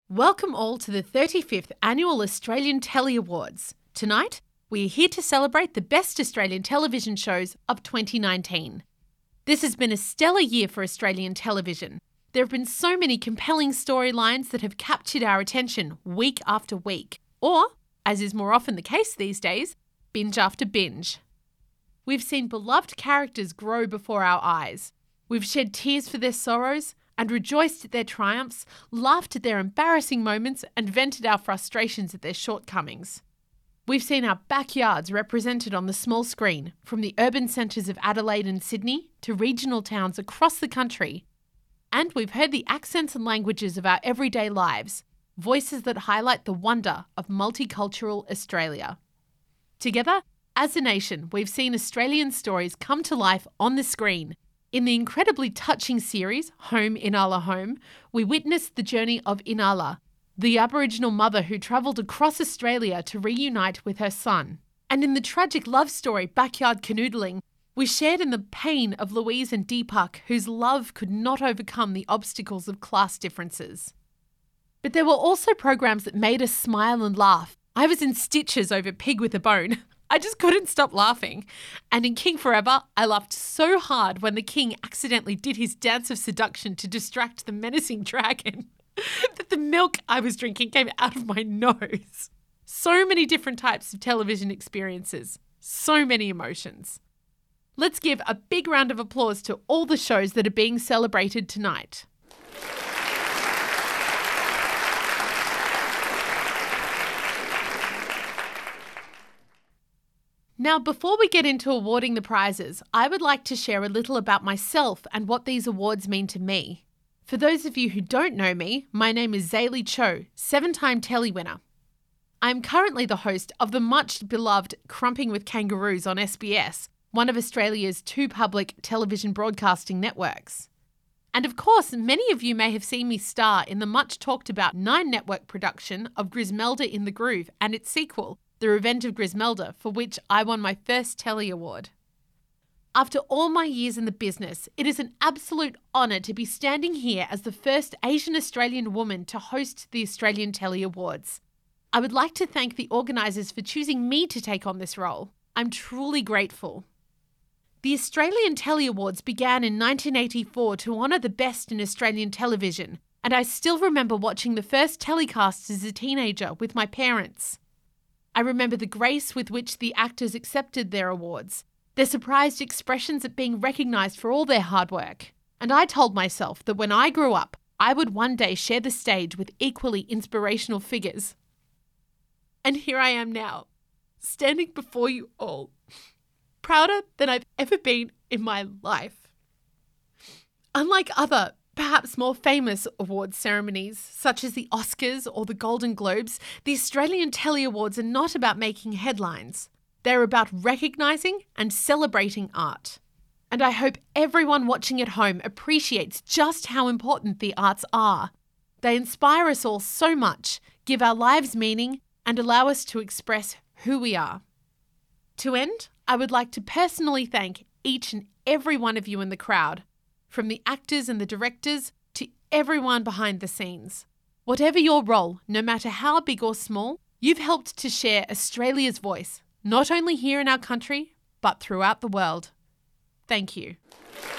Welcome all to the 35th Annual Australian Telly Awards. Tonight, we are here to celebrate the best Australian television shows of 2019. This has been a stellar year for Australian television. There have been so many compelling storylines that have captured our attention week after week, or, as is more often the case these days, binge after binge. We've seen beloved characters grow before our eyes. We've shed tears for their sorrows and rejoiced at their triumphs, laughed at their embarrassing moments, and vented our frustrations at their shortcomings. We've seen our backyards represented on the small screen, from the urban centres of Adelaide and Sydney to regional towns across the country. And we've heard the accents and languages of our everyday lives, voices that highlight the wonder of multicultural Australia. Together, as a nation, we've seen Australian stories come to life on the screen. In the incredibly touching series, Home Inala Home, we witnessed the journey of Inala, the Aboriginal mother who travelled across Australia to reunite with her son. And in the tragic love story, Backyard Canoodling, we shared in the pain of Louise and Deepak, whose love could not overcome the obstacles of class differences. But there were also programs that made us smile and laugh. I was in stitches over Pig with a Bone. I just couldn't stop laughing. And in King Forever, I laughed so hard when the king accidentally did his dance of seduction to distract the menacing dragon that the milk I was drinking came out of my nose. So many different types of television experiences. So many emotions. Let's give a big round of applause to all the shows that are being celebrated tonight. Now, before we get into awarding the prizes, I would like to share a little about myself and what these awards mean to me. For those of you who don't know me, my name is Zaylee Cho, 7-time telly winner. I'm currently the host of the much beloved Crumping with Kangaroos on SBS, one of Australia's 2 public television broadcasting networks. And of course, many of you may have seen me star in the much talked about 9 network production of Grismelda in the Groove and its sequel, The Revenge of Grismelda, for which I won my first Telly Award. After all my years in the business, it is an absolute honour to be standing here as the first Asian Australian woman to host the Australian Telly Awards. I would like to thank the organisers for choosing me to take on this role. I'm truly grateful. The Australian Telly Awards began in 1984 to honour the best in Australian television, and I still remember watching the first telecasts as a teenager with my parents. I remember the grace with which the actors accepted their awards, their surprised expressions at being recognised for all their hard work. And I told myself that when I grew up, I would one day share the stage with equally inspirational figures. And here I am now, standing before you all, prouder than I've ever been in my life. Unlike other perhaps more famous awards ceremonies, such as the Oscars or the Golden Globes, the Australian Telly Awards are not about making headlines. They're about recognising and celebrating art. And I hope everyone watching at home appreciates just how important the arts are. They inspire us all so much, give our lives meaning, and allow us to express who we are. To end, I would like to personally thank each and every one of you in the crowd, from the actors and the directors to everyone behind the scenes. Whatever your role, no matter how big or small, you've helped to share Australia's voice, not only here in our country, but throughout the world. Thank you.